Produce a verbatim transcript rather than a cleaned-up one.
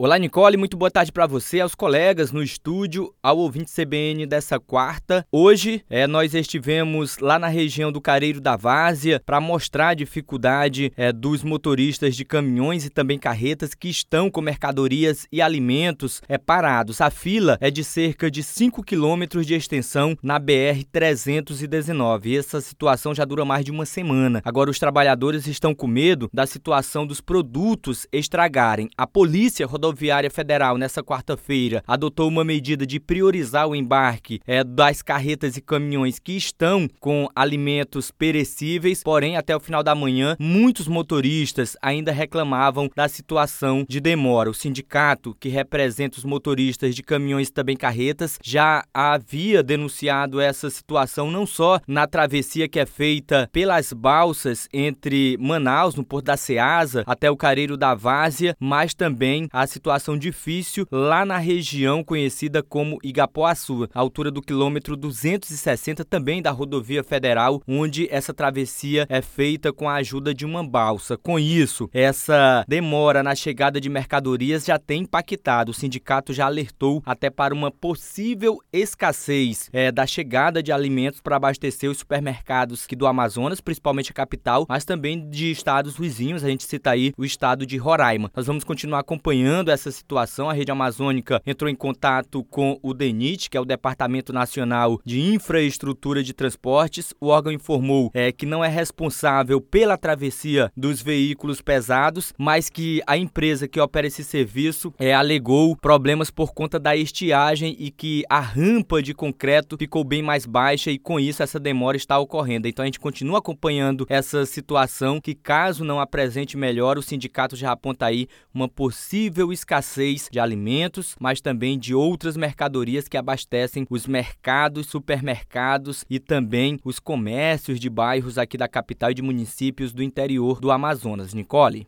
Olá, Nicole, muito boa tarde para você, aos colegas no estúdio, ao ouvinte C B N dessa quarta. Hoje, é, nós estivemos lá na região do Careiro da Várzea para mostrar a dificuldade é, dos motoristas de caminhões e também carretas que estão com mercadorias e alimentos é, parados. A fila é de cerca de cinco quilômetros de extensão na B R trezentos e dezenove. Essa situação já dura mais de uma semana. Agora, os trabalhadores estão com medo da situação dos produtos estragarem. A Polícia Rodoviária Federal, nessa quarta-feira, adotou uma medida de priorizar o embarque é, das carretas e caminhões que estão com alimentos perecíveis, porém, até o final da manhã, muitos motoristas ainda reclamavam da situação de demora. O sindicato, que representa os motoristas de caminhões e também carretas, já havia denunciado essa situação não só na travessia que é feita pelas balsas entre Manaus, no Porto da Ceasa, até o Careiro da Várzea, mas também a situação difícil lá na região conhecida como Igapoaçu, à altura do quilômetro duzentos e sessenta, também da rodovia federal, onde essa travessia é feita com a ajuda de uma balsa. Com isso, essa demora na chegada de mercadorias já tem impactado. O sindicato já alertou até para uma possível escassez é, da chegada de alimentos para abastecer os supermercados aqui do Amazonas, principalmente a capital, mas também de estados vizinhos. A gente cita aí o estado de Roraima. Nós vamos continuar acompanhando essa situação. A Rede Amazônica entrou em contato com o DENIT, que é o Departamento Nacional de Infraestrutura de Transportes. O órgão informou é, que não é responsável pela travessia dos veículos pesados, mas que a empresa que opera esse serviço é, alegou problemas por conta da estiagem e que a rampa de concreto ficou bem mais baixa e com isso essa demora está ocorrendo. Então a gente continua acompanhando essa situação que, caso não apresente melhor, o sindicato já aponta aí uma possível escassez de alimentos, mas também de outras mercadorias que abastecem os mercados, supermercados e também os comércios de bairros aqui da capital e de municípios do interior do Amazonas. Nicole.